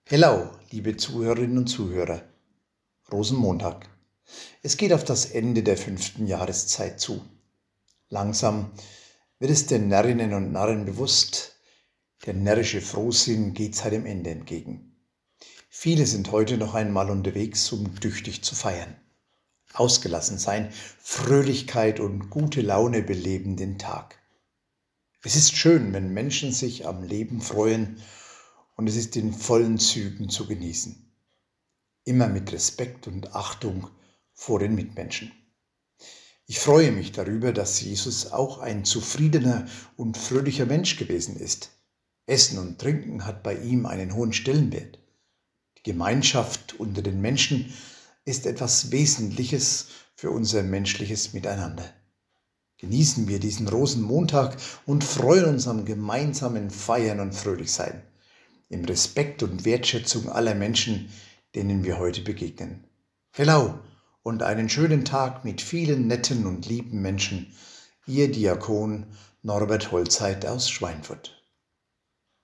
Hello, liebe Zuhörerinnen und Zuhörer. Rosenmontag. Es geht auf das Ende der 5. Jahreszeit zu. Langsam wird es den Närrinnen und Narren bewusst, der närrische Frohsinn geht seinem Ende entgegen. Viele sind heute noch einmal unterwegs, um tüchtig zu feiern. Ausgelassen sein, Fröhlichkeit und gute Laune beleben den Tag. Es ist schön, wenn Menschen sich am Leben freuen, und es ist in vollen Zügen zu genießen. Immer mit Respekt und Achtung vor den Mitmenschen. Ich freue mich darüber, dass Jesus auch ein zufriedener und fröhlicher Mensch gewesen ist. Essen und Trinken hat bei ihm einen hohen Stellenwert. Die Gemeinschaft unter den Menschen ist etwas Wesentliches für unser menschliches Miteinander. Genießen wir diesen Rosenmontag und freuen uns am gemeinsamen Feiern und Fröhlichsein, im Respekt und Wertschätzung aller Menschen, denen wir heute begegnen. Hello und einen schönen Tag mit vielen netten und lieben Menschen. Ihr Diakon Norbert Holzheit aus Schweinfurt.